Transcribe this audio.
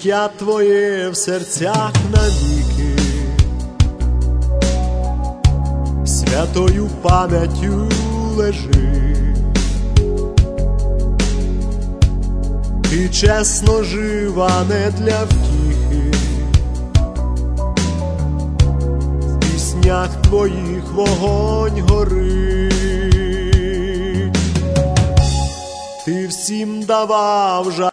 життя твоє в серцях навіки, святою пам'яттю лежить. Ти чесно жив, а не для втіхи, в піснях твоїх вогонь горить. Ти всім давав